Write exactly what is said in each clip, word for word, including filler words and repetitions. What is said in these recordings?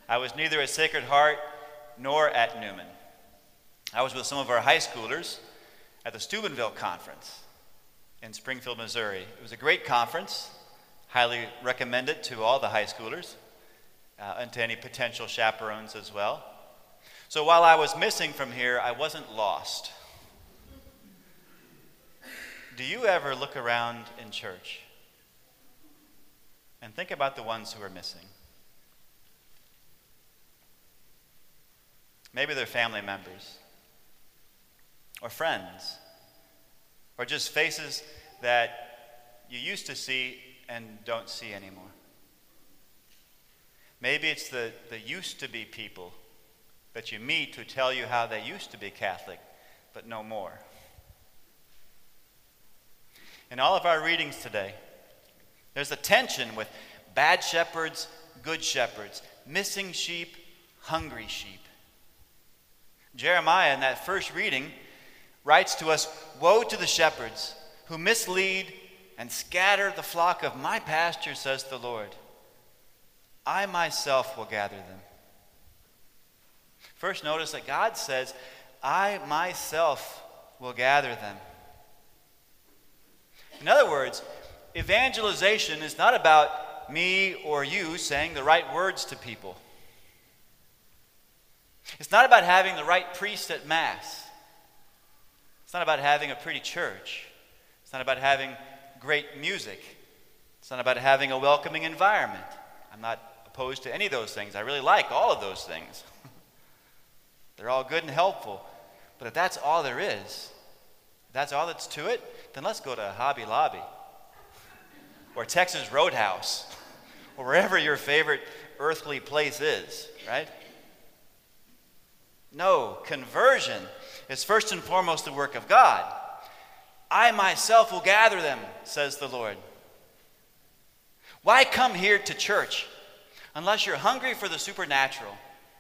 I was neither at Sacred Heart nor at Newman. I was with some of our high schoolers at the Steubenville Conference in Springfield, Missouri. It was a great conference. Highly recommend it to all the high schoolers uh, and to any potential chaperones as well. So while I was missing from here, I wasn't lost. Do you ever look around in church and think about the ones who are missing? Maybe they're family members or friends or just faces that you used to see and don't see anymore. Maybe it's the, the used-to-be people that you meet who tell you how they used to be Catholic, but no more. In all of our readings today, there's a tension with bad shepherds, good shepherds, missing sheep, hungry sheep. Jeremiah, in that first reading, writes to us, "Woe to the shepherds who mislead and scatter the flock of my pasture, says the Lord. I myself will gather them." First, notice that God says, "I myself will gather them." In other words, evangelization is not about me or you saying the right words to people. It's not about having the right priest at Mass. It's not about having a pretty church. It's not about having great music. It's not about having a welcoming environment. I'm not opposed to any of those things. I really like all of those things. They're all good and helpful. But if that's all there is, if that's all that's to it, then let's go to Hobby Lobby or Texas Roadhouse or wherever your favorite earthly place is, right? No, conversion is first and foremost the work of God. I myself will gather them, says the Lord. Why come here to church unless you're hungry for the supernatural?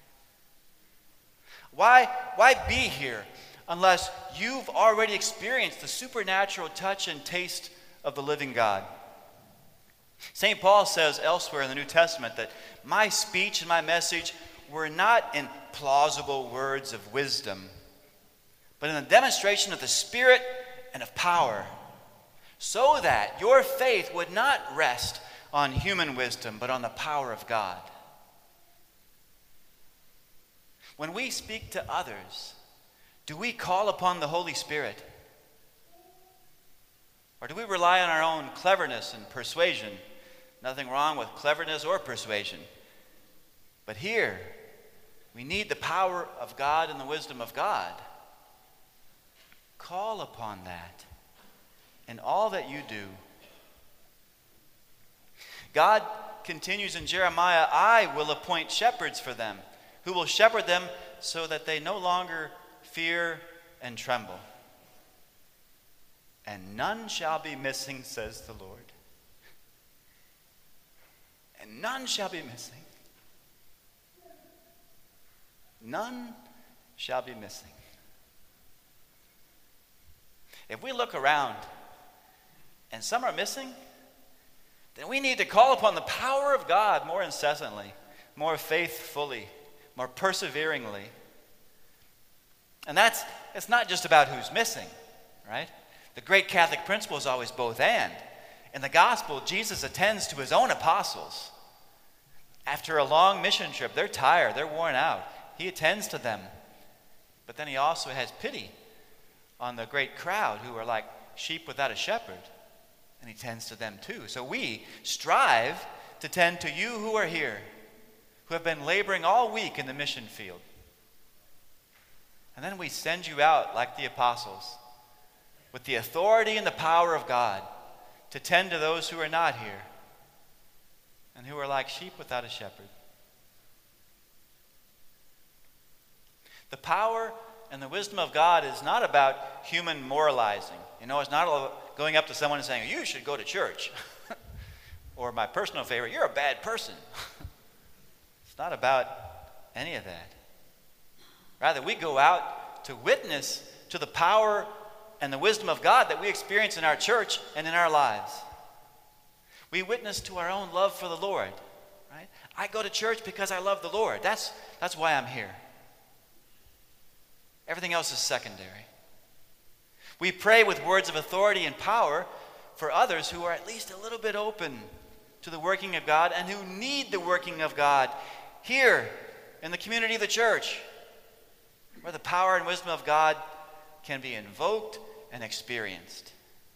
Why, why be here unless you've already experienced the supernatural touch and taste of the living God? Saint Paul says elsewhere in the New Testament that my speech and my message were not in plausible words of wisdom, but in the demonstration of the Spirit and of power, so that your faith would not rest on human wisdom, but on the power of God. When we speak to others, do we call upon the Holy Spirit? Or do we rely on our own cleverness and persuasion? Nothing wrong with cleverness or persuasion. But here, we need the power of God and the wisdom of God. Call upon that in all that you do. God continues in Jeremiah, "I will appoint shepherds for them, who will shepherd them so that they no longer fear and tremble. And none shall be missing, says the Lord." And none shall be missing. None shall be missing. If we look around and some are missing, then we need to call upon the power of God more incessantly, more faithfully, more perseveringly. And that's, it's not just about who's missing, right? The great Catholic principle is always both and. In the gospel, Jesus attends to his own apostles. After a long mission trip, they're tired, they're worn out. He attends to them. But then he also has pity on the great crowd who are like sheep without a shepherd. And he tends to them too. So we strive to tend to you who are here, who have been laboring all week in the mission field. And then we send you out like the apostles with the authority and the power of God to tend to those who are not here and who are like sheep without a shepherd. The power and the wisdom of God is not about human moralizing. You know, it's not going up to someone and saying, "You should go to church." Or my personal favorite, "You're a bad person." It's not about any of that. Rather, we go out to witness to the power and the wisdom of God that we experience in our church and in our lives. We witness to our own love for the Lord, right? I go to church because I love the Lord. That's, that's why I'm here. Everything else is secondary. We pray with words of authority and power for others who are at least a little bit open to the working of God and who need the working of God here in the community of the church, where the power and wisdom of God can be invoked and experienced.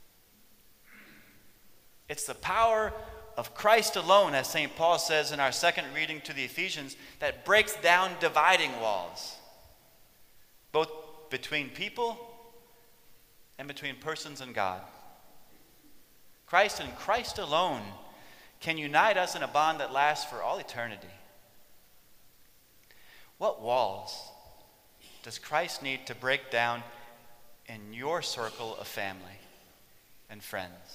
It's the power of Christ alone, as Saint Paul says in our second reading to the Ephesians, that breaks down dividing walls, both between people and between persons and God. Christ and Christ alone can unite us in a bond that lasts for all eternity. What walls does Christ need to break down in your circle of family and friends?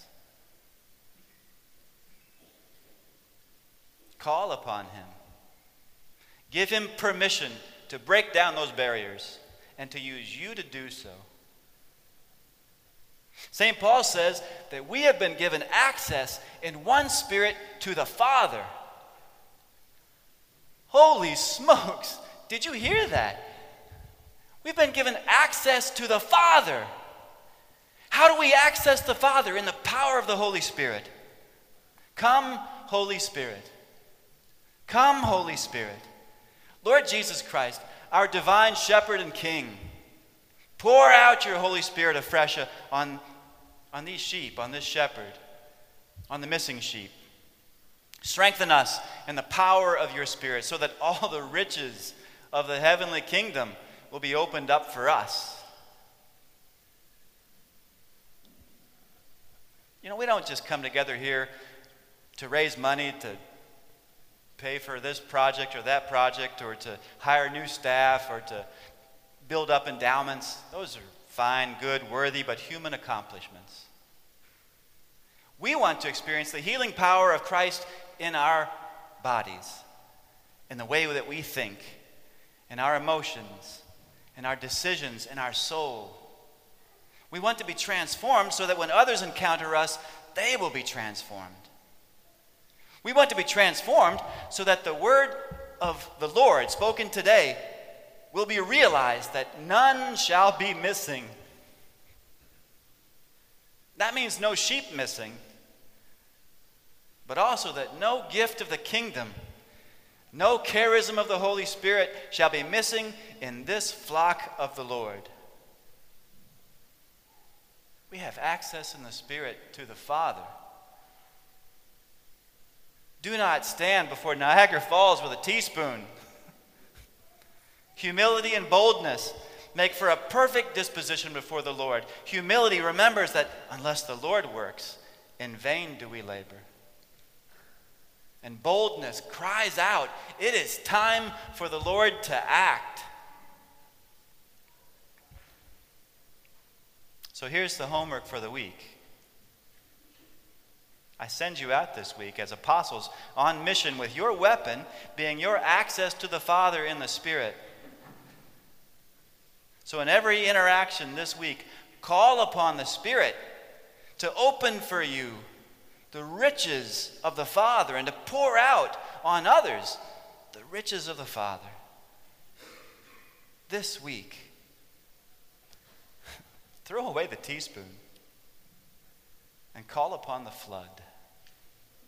Call upon him. Give him permission to break down those barriers and to use you to do so. Saint Paul says that we have been given access in one Spirit to the Father. Holy smokes! Did you hear that? We've been given access to the Father. How do we access the Father? In the power of the Holy Spirit. Come, Holy Spirit. Come, Holy Spirit. Lord Jesus Christ, our divine shepherd and king, pour out your Holy Spirit afresh on, on these sheep, on this shepherd, on the missing sheep. Strengthen us in the power of your Spirit so that all the riches of the heavenly kingdom will be opened up for us. You know, we don't just come together here to raise money, to pay for this project or that project, or to hire new staff, or to build up endowments. Those are fine, good, worthy, but human accomplishments. We want to experience the healing power of Christ in our bodies, in the way that we think, in our emotions, in our decisions, in our soul. We want to be transformed so that when others encounter us, they will be transformed. We want to be transformed so that the word of the Lord spoken today will be realized, that none shall be missing. That means no sheep missing, but also that no gift of the kingdom, no charism of the Holy Spirit shall be missing in this flock of the Lord. We have access in the Spirit to the Father. Do not stand before Niagara Falls with a teaspoon. Humility and boldness make for a perfect disposition before the Lord. Humility remembers that unless the Lord works, in vain do we labor. And boldness cries out, it is time for the Lord to act. So here's the homework for the week. I send you out this week as apostles on mission, with your weapon being your access to the Father in the Spirit. So in every interaction this week, call upon the Spirit to open for you the riches of the Father and to pour out on others the riches of the Father. This week, throw away the teaspoon and call upon the flood.